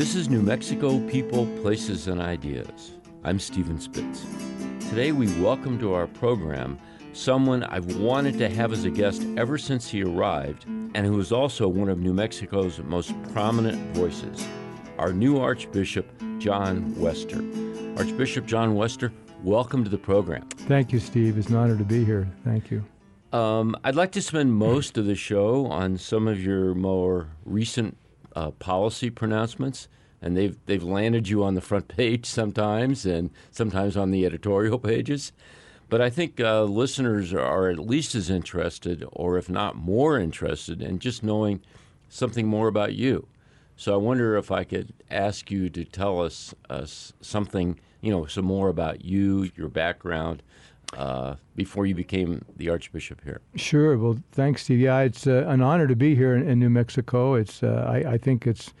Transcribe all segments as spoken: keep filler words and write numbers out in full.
This is New Mexico People, Places, and Ideas. I'm Stephen Spitz. Today we welcome to our program someone I've wanted to have as a guest ever since he arrived, and who is also one of New Mexico's most prominent voices, our new Archbishop, John Wester. Archbishop John Wester, welcome to the program. Thank you, Steve. It's an honor to be here. Thank you. Um, I'd like to spend most of the show on some of your more recent uh, policy pronouncements, and they've they've landed you on the front page sometimes, and sometimes on the editorial pages. But I think uh, listeners are at least as interested, or if not more interested, in just knowing something more about you. So I wonder if I could ask you to tell us uh, something, you know, some more about you, your background, uh, before you became the Archbishop here. Sure. Well, thanks, Steve. Yeah, it's uh, an honor to be here in, in New Mexico. It's uh, I, I think it's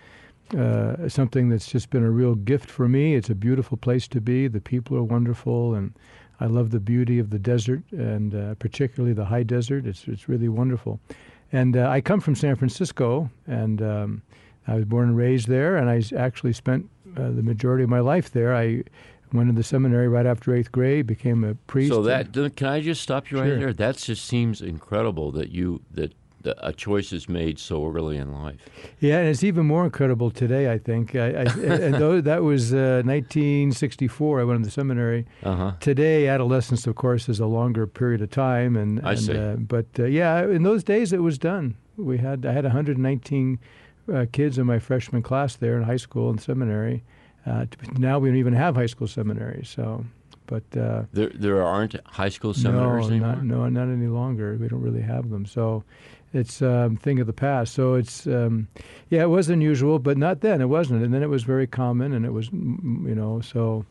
uh, something that's just been a real gift for me. It's a beautiful place to be. The people are wonderful, and I love the beauty of the desert, and uh, particularly the high desert. It's it's really wonderful. And uh, I come from San Francisco, and um, I was born and raised there, and I actually spent uh, the majority of my life there. I went into the seminary right after eighth grade, became a priest. So that can I just stop you right Sure. there? That just seems incredible that you that a choice is made so early in life. Yeah, and it's even more incredible today, I think. I, I, and though that was uh, nineteen sixty-four, I went to the seminary. Uh-huh. Today, adolescence, of course, is a longer period of time. And, I and, see. Uh, but uh, yeah, in those days, it was done. We had I had one hundred nineteen uh, kids in my freshman class there in high school and seminary. Uh, now we don't even have high school seminaries. So, but uh, there there aren't high school seminaries no, anymore. Not, no, not any longer. We don't really have them. So. It's a um, thing of the past. So it's, um, yeah, it was unusual, but not then. It wasn't. And then it was very common, and it was, you know, so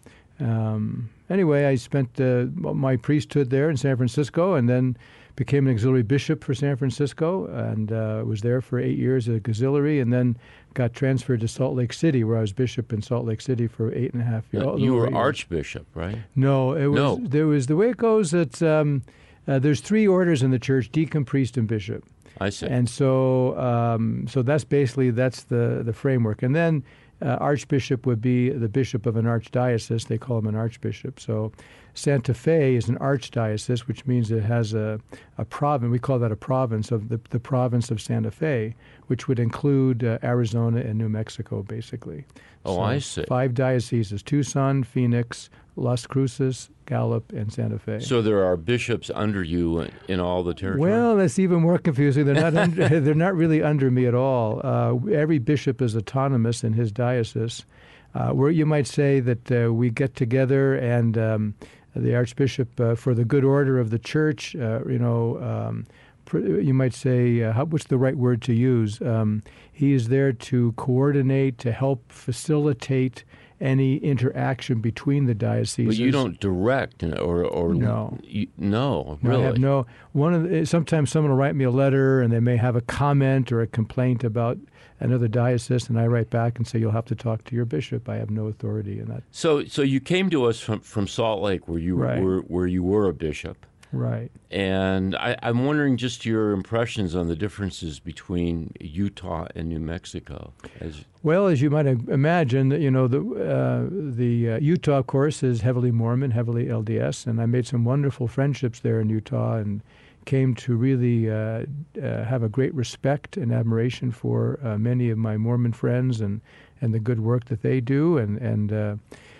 um, anyway, I spent uh, my priesthood there in San Francisco, and then became an auxiliary bishop for San Francisco, and uh, was there for eight years as auxiliary, and then got transferred to Salt Lake City, where I was bishop in Salt Lake City for eight and a half years. Uh, you were archbishop, right? No, it was, No. there was, the way it goes, it's, um, uh, there's three orders in the church: deacon, priest, and bishop. I see. And so, um, so that's basically that's the the framework. And then uh, archbishop would be the bishop of an archdiocese. They call him an archbishop. So Santa Fe is an archdiocese, which means it has a a province. We call that a province of the the province of Santa Fe, which would include uh, Arizona and New Mexico, basically. Oh, So I see. Five dioceses: Tucson, Phoenix, Las Cruces, Gallup, and Santa Fe. So there are bishops under you in all the territory? Well, that's even more confusing. They're not under, they're not really under me at all. Uh, every bishop is autonomous in his diocese. Uh, where you might say that uh, we get together and um, the archbishop, uh, for the good order of the church, uh, you know, um, pr- you might say, uh, how, what's the right word to use? Um, he is there to coordinate, to help facilitate any interaction between the dioceses. But you don't direct or or No. you, no, No, really. I have no one of the, sometimes someone will write me a letter and they may have a comment or a complaint about another diocese, and I write back and say, you'll have to talk to your bishop. I have no authority in that. So so you came to us from, from Salt Lake, where you Right. were where you were a bishop. Right. And I, I'm wondering just your impressions on the differences between Utah and New Mexico. As Well, as you might imagine, you know, the uh, the uh, Utah, of course, is heavily Mormon, heavily L D S, and I made some wonderful friendships there in Utah, and came to really uh, uh, have a great respect and admiration for uh, many of my Mormon friends and, and the good work that they do, and and. Uh,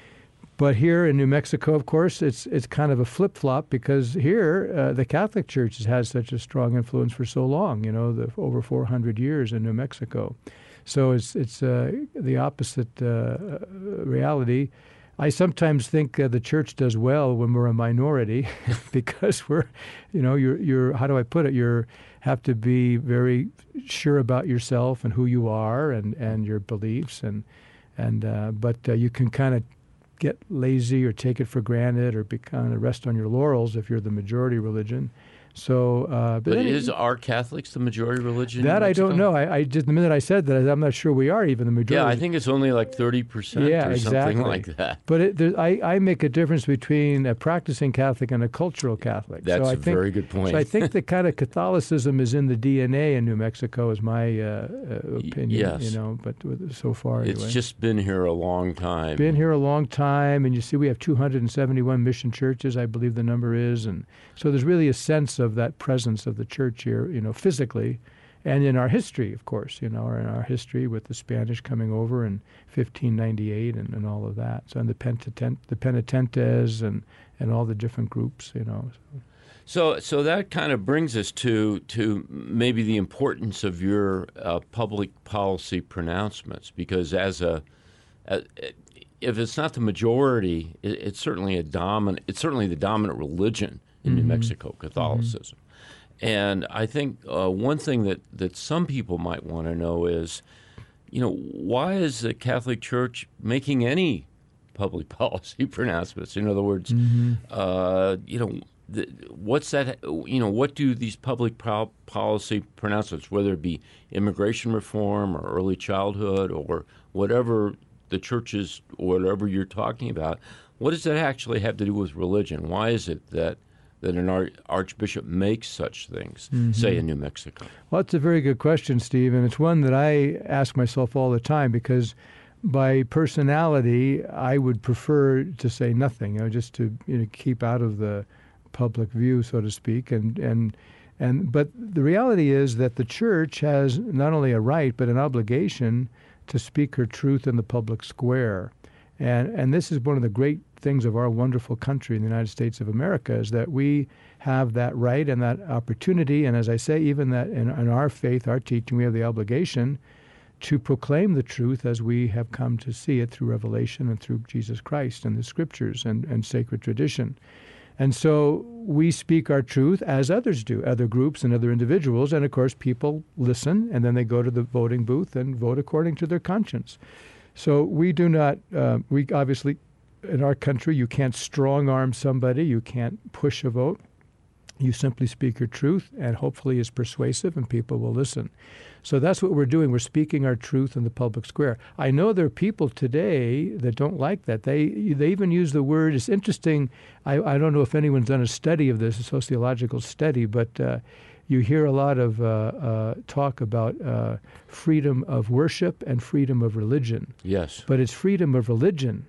But here in New Mexico, of course, it's it's kind of a flip-flop, because here uh, the Catholic Church has had such a strong influence for so long, you know, the, over four hundred years in New Mexico. So it's it's uh, the opposite uh, reality. I sometimes think uh, the church does well when we're a minority, because we're, you know, you're you're how do I put it? You're have to be very sure about yourself and who you are and, and your beliefs, and and uh, but uh, you can kind of get lazy or take it for granted or be kind of rest on your laurels if you're the majority religion. So, uh, but, But then is it, are Catholics the majority religion? that in I don't Mexico? know. I, I just the minute I said that, I'm not sure we are even the majority. Yeah, I think it's only like thirty percent Yeah, or exactly. something like that. But it, there, I, I make a difference between a practicing Catholic and a cultural Catholic. That's so I a think, very good point. So I think the kind of Catholicism is in the D N A in New Mexico, is my uh, uh, opinion. yes. You know, but with- so far It's anyway. just been here a long time. Been here a long time, and you see we have two hundred seventy-one mission churches, I believe the number is, and so there's really a sense of that presence of the church here, you know, physically, and in our history, of course, you know, or in our history with the Spanish coming over in fifteen ninety-eight and, and all of that. So and the Penitent, the Penitentes and, and all the different groups, you know. So, so that kind of brings us to to maybe the importance of your uh, public policy pronouncements, because as a, a if it's not the majority, it, it's certainly a dominant. It's certainly the dominant religion in Mm-hmm. New Mexico, Catholicism. Mm-hmm. And I think uh, one thing that, that some people might want to know is, you know, why is the Catholic Church making any public policy pronouncements? In other words, Mm-hmm. uh, you know. The, what's that? You know, what do these public po- policy pronouncements, whether it be immigration reform or early childhood or whatever the churches or whatever you're talking about, what does that actually have to do with religion? Why is it that that an ar- archbishop makes such things, Mm-hmm. say in New Mexico? Well, it's a very good question, Steve, and it's one that I ask myself all the time because by personality, I would prefer to say nothing, you know, just to you know, keep out of the public view, so to speak, and and and but the reality is that the church has not only a right but an obligation to speak her truth in the public square, and and this is one of the great things of our wonderful country in the United States of America, is that we have that right and that opportunity, and as I say, even that in, in our faith, our teaching, we have the obligation to proclaim the truth as we have come to see it through revelation and through Jesus Christ and the scriptures and, and sacred tradition. And so we speak our truth as others do, other groups and other individuals. And, of course, people listen, and then they go to the voting booth and vote according to their conscience. So we do not, uh, we obviously, in our country, you can't strong-arm somebody. You can't push a vote. You simply speak your truth, and hopefully it's persuasive, and people will listen. So that's what we're doing. We're speaking our truth in the public square. I know there are people today that don't like that. They they even use the word. It's interesting. I, I don't know if anyone's done a study of this, a sociological study, but uh, you hear a lot of uh, uh, talk about uh, freedom of worship and freedom of religion. Yes. But it's freedom of religion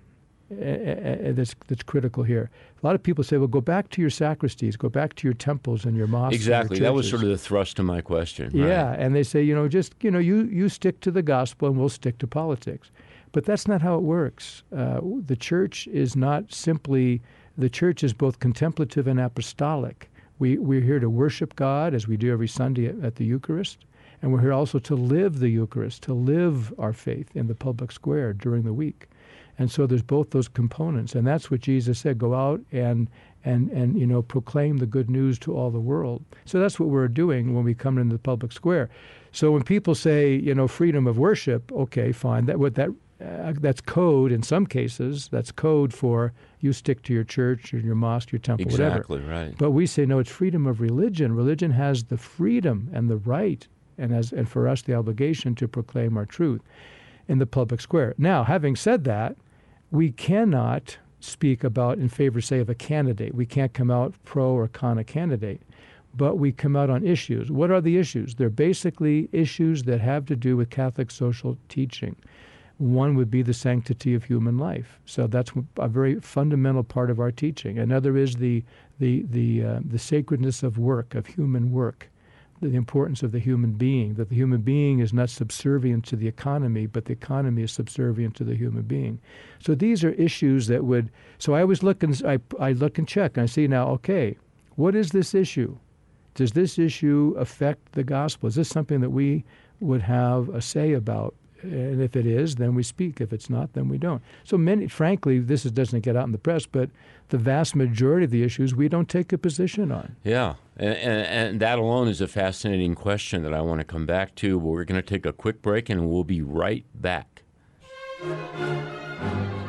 uh, that's that's critical here. A lot of people say, well, go back to your sacristies, go back to your temples and your mosques. Exactly. And your That was churches. sort of the thrust of my question. Right. Yeah, and they say, you know, just, you know, you, you stick to the gospel and we'll stick to politics. But that's not how it works. Uh, the church is not simply, the church is both contemplative and apostolic. We, we're here to worship God as we do every Sunday at, at the Eucharist, and we're here also to live the Eucharist, to live our faith in the public square during the week. And so there's both those components, and that's what Jesus said, go out and, and, and you know, proclaim the good news to all the world. So that's what we're doing when we come into the public square. So when people say, you know, freedom of worship, okay, fine, that what that uh, that's code in some cases, that's code for you stick to your church or your mosque, your temple, Exactly, whatever. right. But we say, no, it's freedom of religion. Religion has the freedom and the right, and, as, and for us the obligation to proclaim our truth in the public square. Now, having said that, we cannot speak about in favor, say, of a candidate. We can't come out pro or con a candidate, but we come out on issues. What are the issues? They're basically issues that have to do with Catholic social teaching. One would be the sanctity of human life. So that's a very fundamental part of our teaching. Another is the the the uh, the sacredness of work, of human work, the importance of the human being, that the human being is not subservient to the economy, but the economy is subservient to the human being. So these are issues that would, so I always look and, I, I look and check, and I see now, okay, what is this issue? Does this issue affect the gospel? Is this something that we would have a say about? And if it is, then we speak. If it's not, then we don't. So many, frankly, this is, doesn't get out in the press, but the vast majority of the issues we don't take a position on. Yeah, and, and, and that alone is a fascinating question that I want to come back to. But we're going to take a quick break, and we'll be right back.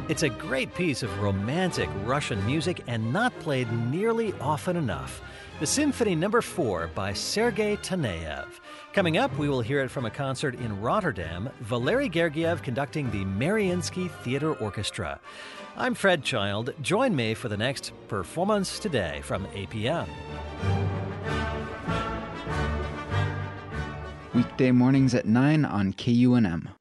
It's a great piece of romantic Russian music and not played nearly often enough. The Symphony Number four by Sergei Taneyev. Coming up, we will hear it from a concert in Rotterdam, Valery Gergiev conducting the Mariinsky Theater Orchestra. I'm Fred Child. Join me for the next Performance Today from A P M. Weekday mornings at nine on K U N M.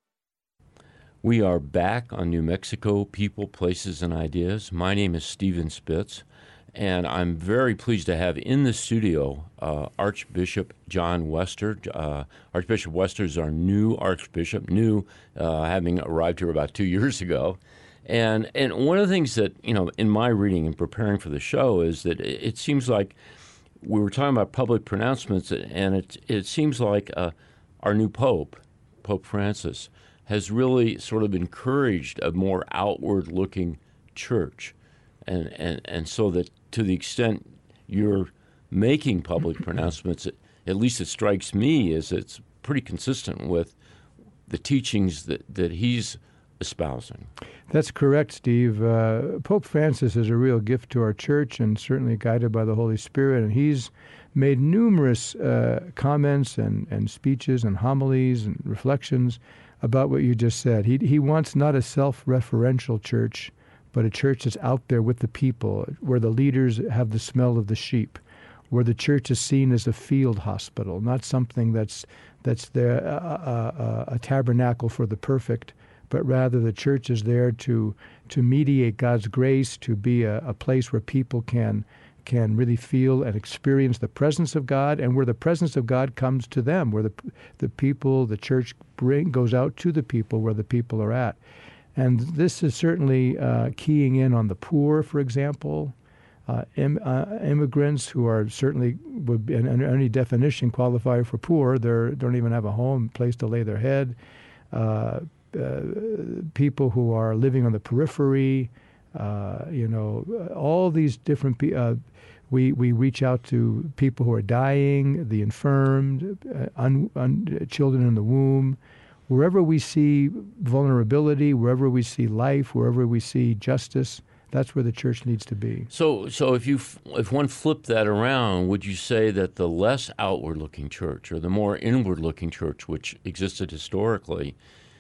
We are back on New Mexico People, Places, and Ideas. My name is Stephen Spitz, and I'm very pleased to have in the studio uh, Archbishop John Wester. Uh, Archbishop Wester is our new Archbishop, new, uh, having arrived here about two years ago. And and one of the things that, you know, in my reading and preparing for the show is that it, it seems like we were talking about public pronouncements, and it, it seems like uh, our new Pope, Pope Francis, has really sort of encouraged a more outward-looking church. And, and and so that to the extent you're making public pronouncements, at least it strikes me as it's pretty consistent with the teachings that, that he's espousing. That's correct, Steve. Uh, Pope Francis is a real gift to our church and certainly guided by the Holy Spirit. And he's made numerous uh, comments and, and speeches and homilies and reflections about what you just said. He, he wants not a self-referential church, but a church that's out there with the people, where the leaders have the smell of the sheep, where the church is seen as a field hospital, not something that's that's there, uh, uh, uh, a tabernacle for the perfect, but rather the church is there to to mediate God's grace, to be a, a place where people can can really feel and experience the presence of God, and where the presence of God comes to them, where the the people, the church bring goes out to the people where the people are at. And this is certainly uh, keying in on the poor, for example, uh, im- uh, immigrants who are certainly, would be, under any definition, qualify for poor. They don't even have a home, place to lay their head. Uh, uh, people who are living on the periphery, uh, you know, all these different people. Uh, we, we reach out to people who are dying, the infirmed, uh, un- un- children in the womb. Wherever we see vulnerability, wherever we see life, wherever we see justice, that's where the church needs to be. So, so if you if one flipped that around, would you say that the less outward-looking church, or the more inward-looking church, which existed historically,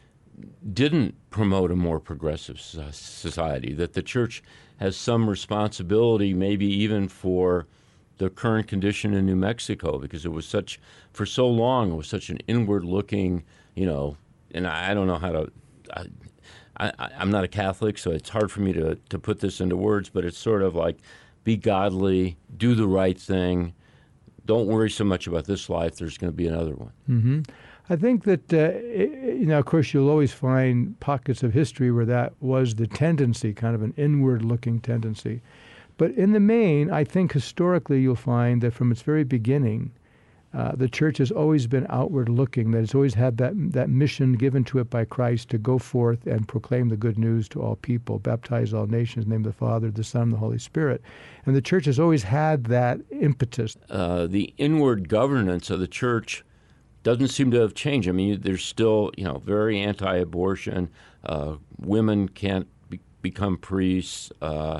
didn't promote a more progressive society? That the church has some responsibility, maybe even for the current condition in New Mexico, because it was such, for so long, it was such an inward-looking, you know, and I, I don't know how to, I, I, I'm not a Catholic, so it's hard for me to, to put this into words, but it's sort of like, be godly, do the right thing, don't worry so much about this life, there's going to be another one. Mm-hmm. I think that, uh, it, you know, of course, you'll always find pockets of history where that was the tendency, kind of an inward-looking tendency. But in the main, I think historically you'll find that from its very beginning, uh, the church has always been outward-looking, that it's always had that that mission given to it by Christ to go forth and proclaim the good news to all people, baptize all nations, in the name of the Father, the Son, and the Holy Spirit. And the church has always had that impetus. Uh, the inward governance of the church doesn't seem to have changed. I mean, there's still, you know, very anti-abortion. Uh, women can't be- become priests. Uh,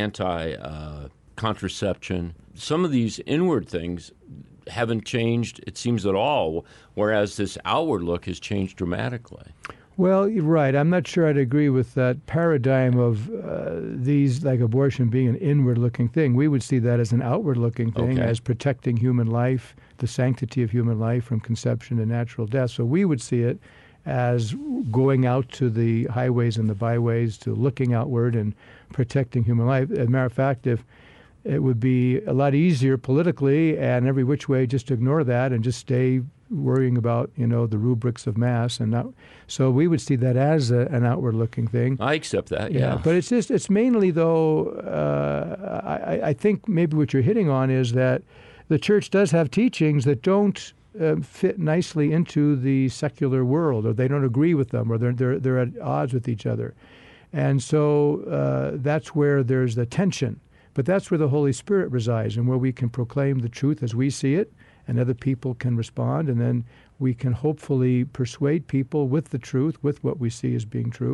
anti-contraception. Uh, Some of these inward things haven't changed, it seems, at all, whereas this outward look has changed dramatically. Well, you're right. I'm not sure I'd agree with that paradigm of uh, these, like abortion, being an inward-looking thing. We would see that as an outward-looking thing, Okay. as protecting human life, the sanctity of human life from conception to natural death. So we would see it as going out to the highways and the byways, to looking outward and protecting human life. As a matter of fact, if it would be a lot easier politically and every which way just to ignore that and just stay worrying about, you know, the rubrics of Mass. And not, so we would see that as a, an outward-looking thing. I accept that, yeah. Yeah, but it's just, it's mainly, though, uh, I, I think maybe what you're hitting on is that the church does have teachings that don't uh, fit nicely into the secular world, or they don't agree with them, or they're, they're, they're at odds with each other. And so uh, that's where there's the tension. But that's where the Holy Spirit resides, and where we can proclaim the truth as we see it, and other people can respond, and then we can hopefully persuade people with the truth, with what we see as being true,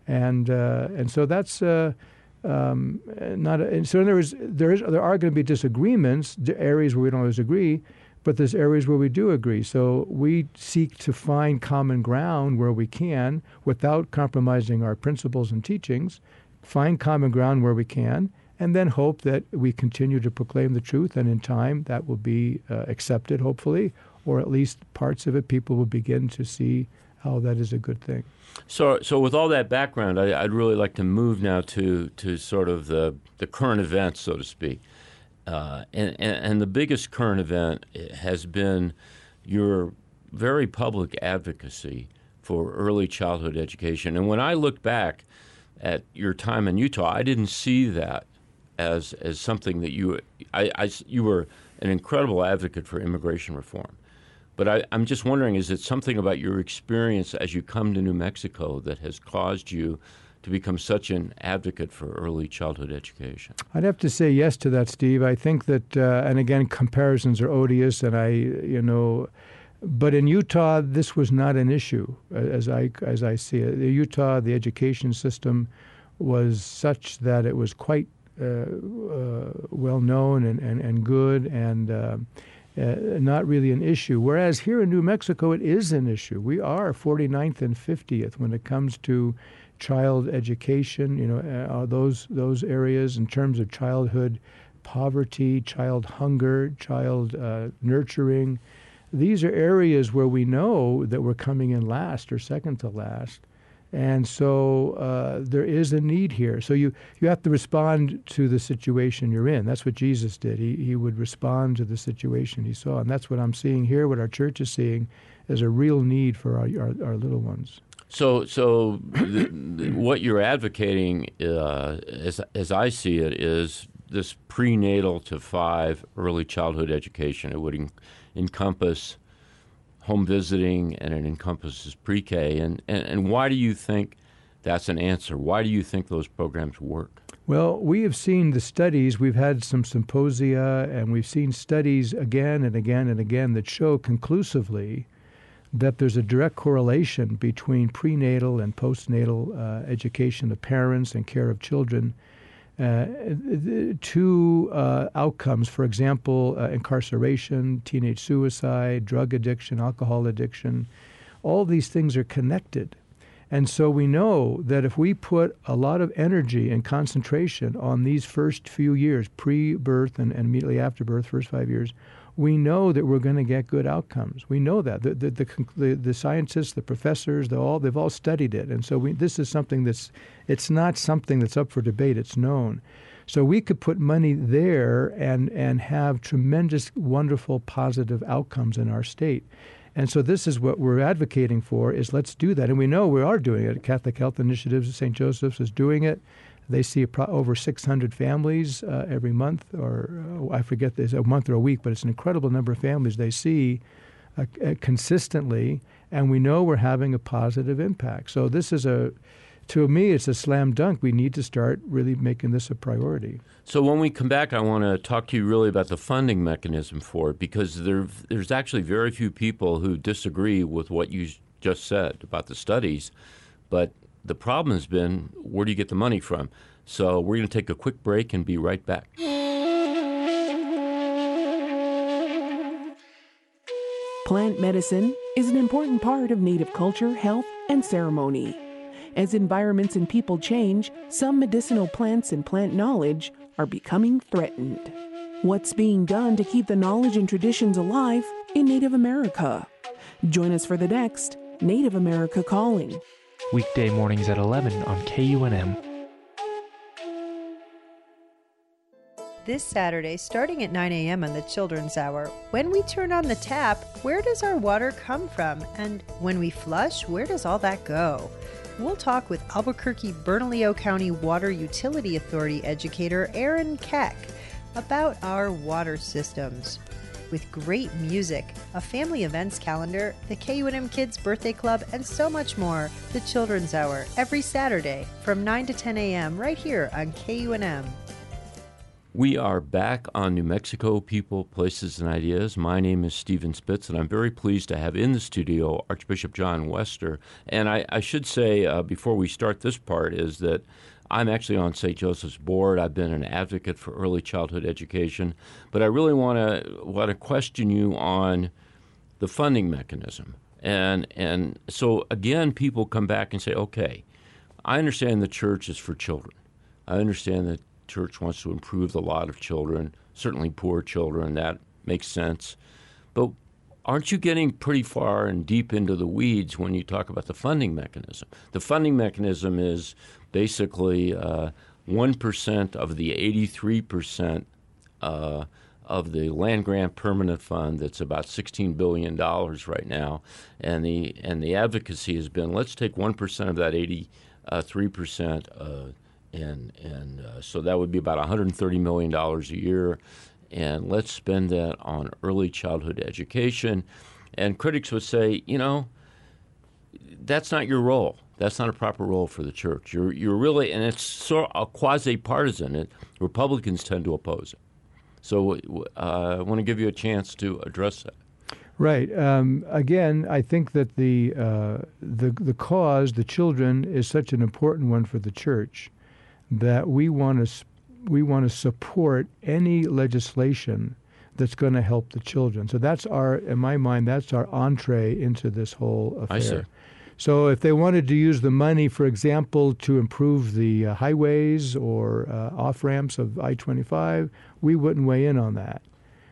And uh, and so that's uh, um, not. A, and so there is there is there are going to be disagreements, areas where we don't always agree, but there's areas where we do agree. So we seek to find common ground where we can, without compromising our principles and teachings. Find common ground where we can, and then hope that we continue to proclaim the truth, and in time that will be uh, accepted, hopefully, or at least parts of it, people will begin to see how that is a good thing. So, so with all that background, I, I'd really like to move now to, to sort of the, the current events, so to speak. Uh, and, and, and the biggest current event has been your very public advocacy for early childhood education. And when I look back at your time in Utah, I didn't see that as as something that you I, I, you were an incredible advocate for immigration reform. But I, I'm just wondering, is it something about your experience as you come to New Mexico that has caused you to become such an advocate for early childhood education? I'd have to say yes to that, Steve. I think that, uh, and again, comparisons are odious, and I, you know, but in Utah, this was not an issue as I as I see it. The Utah, the education system was such that it was quite uh, uh, well known and, and, and good, and uh, uh, not really an issue. Whereas here in New Mexico, it is an issue. We are forty-ninth and fiftieth when it comes to child education, you know, uh, those those areas in terms of childhood poverty, child hunger, child uh, nurturing. These are areas where we know that we're coming in last or second to last. And so uh, there is a need here. So you, you have to respond to the situation you're in. That's what Jesus did. He, he would respond to the situation he saw. And that's what I'm seeing here, what our church is seeing, is a real need for our, our, our little ones. So, so the, the, what you're advocating, uh, as as I see it, is this prenatal to five early childhood education. It would en- encompass home visiting, and it encompasses pre-K. And, and and why do you think that's an answer? Why do you think those programs work? Well, we have seen the studies. We've had some symposia, and we've seen studies again and again and again that show conclusively that there's a direct correlation between prenatal and postnatal uh, education of parents and care of children uh, to uh, outcomes. For example, uh, incarceration, teenage suicide, drug addiction, alcohol addiction. All these things are connected. And so we know that if we put a lot of energy and concentration on these first few years, pre-birth and, and immediately after birth, first five years, we know that we're going to get good outcomes. We know that. The, the, the, the, the scientists, the professors, they all, they've all studied it. And so we, this is something that's, it's not something that's up for debate. It's known. So we could put money there and, and have tremendous, wonderful, positive outcomes in our state. And so this is what we're advocating for, is let's do that. And we know we are doing it. Catholic Health Initiatives, Saint Joseph's is doing it. They see pro- over six hundred families uh, every month, or uh, I forget, this a month or a week, but it's an incredible number of families they see uh, uh, consistently, and we know we're having a positive impact. So this is a, to me, it's a slam dunk. We need to start really making this a priority. So when we come back, I want to talk to you really about the funding mechanism for it, because there, there's actually very few people who disagree with what you just said about the studies, but the problem has been, where do you get the money from? So we're going to take a quick break and be right back. Plant medicine is an important part of Native culture, health, and ceremony. As environments and people change, some medicinal plants and plant knowledge are becoming threatened. What's being done to keep the knowledge and traditions alive in Native America? Join us for the next Native America Calling. Weekday mornings at eleven on K U N M. This Saturday, starting at nine a.m. on the Children's Hour, when we turn on the tap, where does our water come from? And when we flush, where does all that go? We'll talk with Albuquerque-Bernalillo County Water Utility Authority educator Aaron Keck about our water systems. With great music, a family events calendar, the K U N M Kids Birthday Club, and so much more, the Children's Hour, every Saturday from nine to ten a.m. right here on K U N M. We are back on New Mexico People, Places, and Ideas. My name is Stephen Spitz, and I'm very pleased to have in the studio Archbishop John Wester. And I, I should say, uh, before we start this part, is that I'm actually on Saint Joseph's board. I've been an advocate for early childhood education. But I really want to want to question you on the funding mechanism. And, and so, again, people come back and say, okay, I understand the church is for children. I understand that church wants to improve the lot of children, certainly poor children. That makes sense. But aren't you getting pretty far and deep into the weeds when you talk about the funding mechanism? The funding mechanism is basically uh, one percent of the eighty-three percent uh, of the land grant permanent fund that's about sixteen billion dollars right now. And the, and the advocacy has been, let's take one percent of that eighty-three percent uh, And and uh, so that would be about one hundred thirty million dollars a year, and let's spend that on early childhood education. And critics would say, you know, that's not your role. That's not a proper role for the church. You're you're really, and it's sort of quasi-partisan. It, Republicans tend to oppose it. So uh, I want to give you a chance to address that. Right. Um, again, I think that the uh, the the cause, the children, is such an important one for the church that we want to we want to support any legislation that's going to help the children. So that's our, in my mind, that's our entree into this whole affair. I see. So if they wanted to use the money, for example, to improve the uh, highways or uh, off-ramps of I twenty-five, we wouldn't weigh in on that.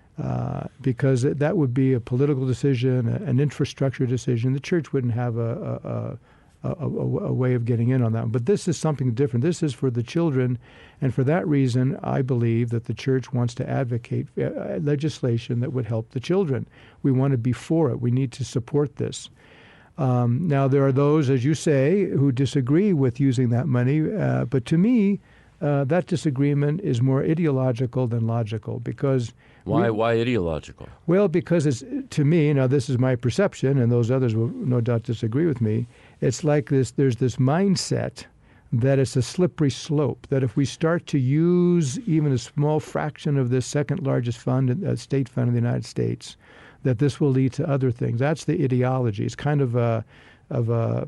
Uh, because that would be a political decision, an infrastructure decision. The church wouldn't have a, a, a, a, a way of getting in on that. But this is something different. This is for the children, and for that reason, I believe that the church wants to advocate legislation that would help the children. We want to be for it. We need to support this. Um, now, there are those, as you say, who disagree with using that money, uh, but to me, uh, that disagreement is more ideological than logical, because Why? we, Why ideological? Well, because it's, to me, now this is my perception, and those others will no doubt disagree with me. It's like this. There's this mindset that it's a slippery slope. That if we start to use even a small fraction of this second largest fund, uh, state fund in the United States, that this will lead to other things. That's the ideology. It's kind of a of a,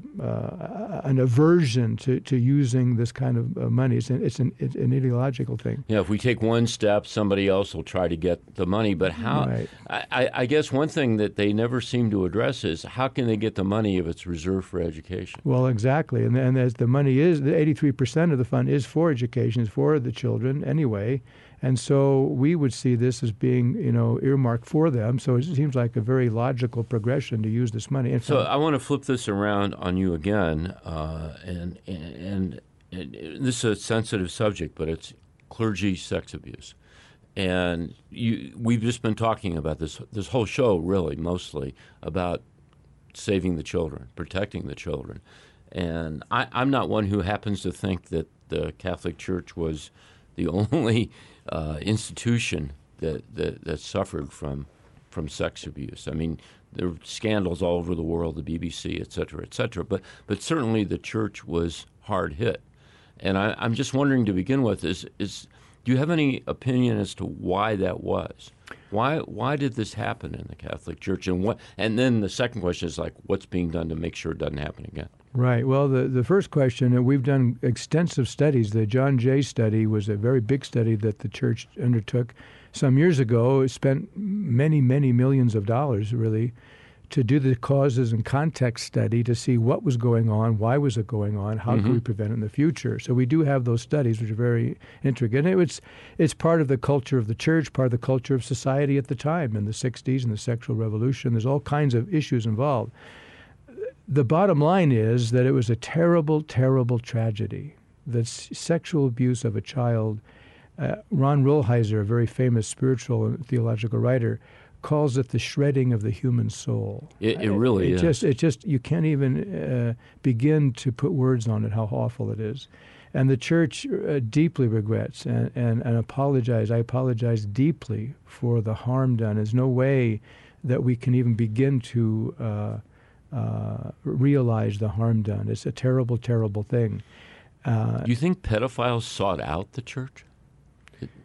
uh, an aversion to, to using this kind of uh, money. It's an, it's, an, it's an ideological thing. Yeah, if we take one step, somebody else will try to get the money. But how? Right. I, I guess one thing that they never seem to address is how can they get the money if it's reserved for education? Well, exactly. And, and as the money is, the eighty-three percent of the fund is for education, is for the children anyway. And so we would see this as being, you know, earmarked for them. So it seems like a very logical progression to use this money. And so I want to flip this around on you again, uh, and, and and this is a sensitive subject, but it's clergy sex abuse. And you, we've just been talking about this this whole show, really, mostly about saving the children, protecting the children. And I, I'm not one who happens to think that the Catholic Church was the only uh, institution that, that that suffered from from sex abuse. I mean, there were scandals all over the world, the B B C, et cetera, et cetera. But but certainly the church was hard hit. And I, I'm just wondering to begin with, is is do you have any opinion as to why that was? Why why did this happen in the Catholic Church? And what? And then the second question is like, what's being done to make sure it doesn't happen again? Right. Well, the, the first question, uh, we've done extensive studies. The John Jay study was a very big study that the church undertook some years ago. It spent many, many millions of dollars, really, to do the causes and context study to see what was going on, why was it going on, how Mm-hmm. can we prevent it in the future. So we do have those studies, which are very intricate. And it's, it's part of the culture of the church, part of the culture of society at the time, in the sixties and the sexual revolution. There's all kinds of issues involved. The bottom line is that it was a terrible, terrible tragedy. The s- sexual abuse of a child, uh, Ron Rolheiser, a very famous spiritual and theological writer, calls it the shredding of the human soul. It, it really it is. Just, it just, you can't even uh, begin to put words on it, how awful it is. And the church uh, deeply regrets and, and, and apologize. I apologize deeply for the harm done. There's no way that we can even begin to uh, uh, realize the harm done. It's a terrible, terrible thing. Uh, Do you think pedophiles sought out the church?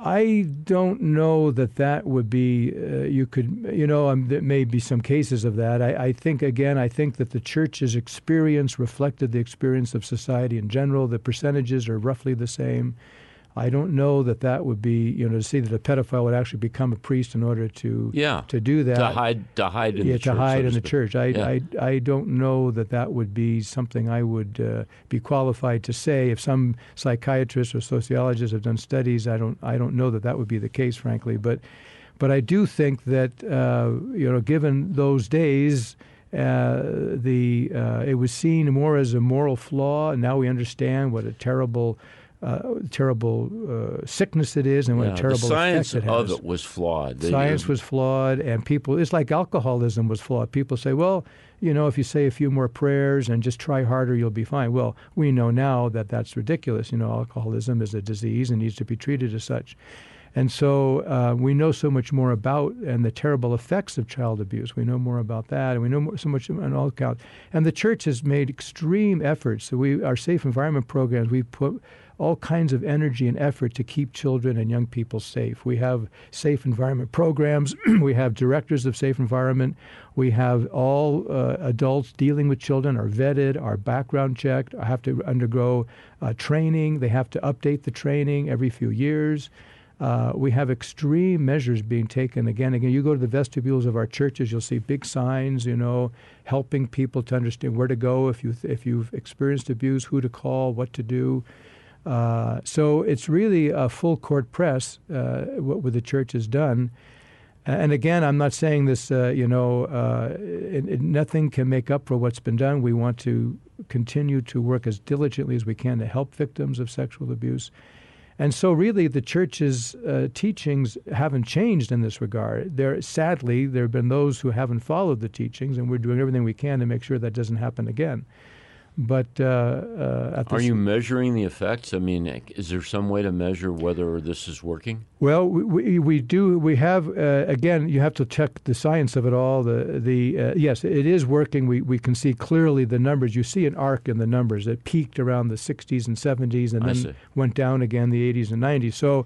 I don't know that that would be, uh, you could, you know, um, there may be some cases of that. I, I think, again, I think that the church's experience reflected the experience of society in general. The percentages are roughly the same. I don't know that that would be, you know, to see that a pedophile would actually become a priest in order to yeah, to do that. To hide, to hide in yeah, the to church. hide so to in the speak. church. I, Yeah. I, I don't know that that would be something I would uh, be qualified to say. If some psychiatrists or sociologists have done studies, I don't, I don't know that that would be the case, frankly. But, but I do think that, uh, you know, given those days, uh, the uh, it was seen more as a moral flaw, and now we understand what a terrible. Uh, terrible uh, sickness it is, and what Yeah, a terrible the science effect it has. of it was flawed. The- Science was flawed, and people, it's like alcoholism was flawed. People say, well, you know, if you say a few more prayers and just try harder, you'll be fine. Well, we know now that that's ridiculous. You know, alcoholism is a disease and needs to be treated as such. And so uh, we know so much more about and the terrible effects of child abuse. We know more about that, and we know more, so much on all accounts. And the church has made extreme efforts. So we, our safe environment programs, we put all kinds of energy and effort to keep children and young people safe. We have safe environment programs. We have directors of safe environment. We have all uh, adults dealing with children are vetted, are background checked, have to undergo uh, training. They have to update the training every few years. Uh, we have extreme measures being taken. Again, again, you go to the vestibules of our churches, you'll see big signs, you know, helping people to understand where to go if you if you've experienced abuse, who to call, what to do. Uh, so it's really a full court press, uh, what, what the church has done. And again, I'm not saying this, uh, you know, uh, it, it, nothing can make up for what's been done. We want to continue to work as diligently as we can to help victims of sexual abuse. And so really the church's uh, teachings haven't changed in this regard. There, sadly, there have been those who haven't followed the teachings, and we're doing everything we can to make sure that doesn't happen again. But uh, uh, at Are this, you measuring the effects? I mean, is there some way to measure whether this is working? Well, we, we, we do. We have uh, again. You have to check the science of it all. The the uh, yes, it is working. We we can see clearly the numbers. You see an arc in the numbers. It peaked around the sixties and seventies, and I then see. went down again the eighties and nineties. So.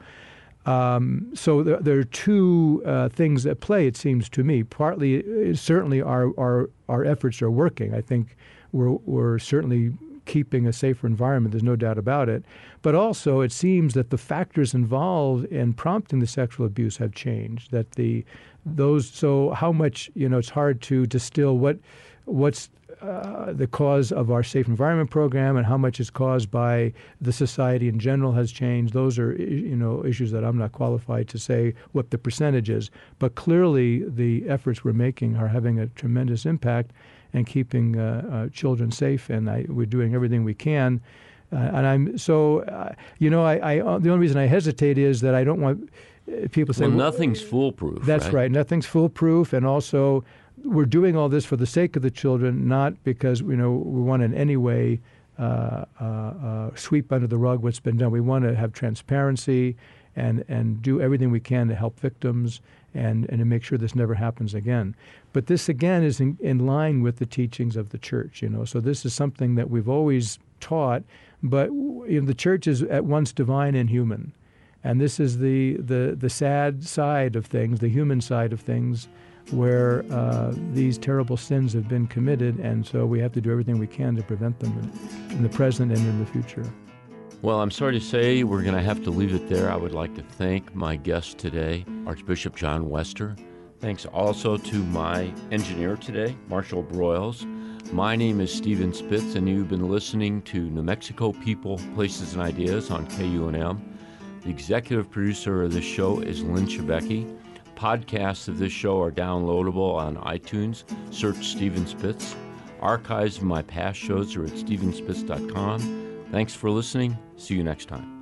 Um, so there, there are two uh, things at play, it seems to me. Partly, uh, certainly, our, our our efforts are working. I think we're we're certainly keeping a safer environment. There's no doubt about it. But also, it seems that the factors involved in prompting the sexual abuse have changed. That the those so how much you know it's hard to distill what what's Uh, the cause of our safe environment program and how much is caused by the society in general has changed. Those are, you know, issues that I'm not qualified to say what the percentage is. But clearly, the efforts we're making are having a tremendous impact and keeping uh, uh, children safe. And I, we're doing everything we can. Uh, and I'm so, uh, you know, I, I uh, the only reason I hesitate is that I don't want uh, people to say, well, well, nothing's foolproof. That's right. right. Nothing's foolproof, and also. We're doing all this for the sake of the children, not because you know we want in any way uh, uh, uh, sweep under the rug what's been done. We want to have transparency and and do everything we can to help victims and, and to make sure this never happens again. But this again is in, in line with the teachings of the church. You know, so this is something that we've always taught. But you know, the church is at once divine and human, and this is the the the sad side of things, the human side of things, where uh, these terrible sins have been committed, and so we have to do everything we can to prevent them in, in the present and in the future. Well, I'm sorry to say we're going to have to leave it there. I would like to thank my guest today, Archbishop John Wester. Thanks also to my engineer today, Marshall Broyles. My name is Stephen Spitz, and you've been listening to New Mexico People, Places, and Ideas on K U N M. The executive producer of this show is Lynn Chebecki. Podcasts of this show are downloadable on iTunes. Search Stephen Spitz. Archives of my past shows are at stephen spitz dot com. Thanks for listening. See you next time.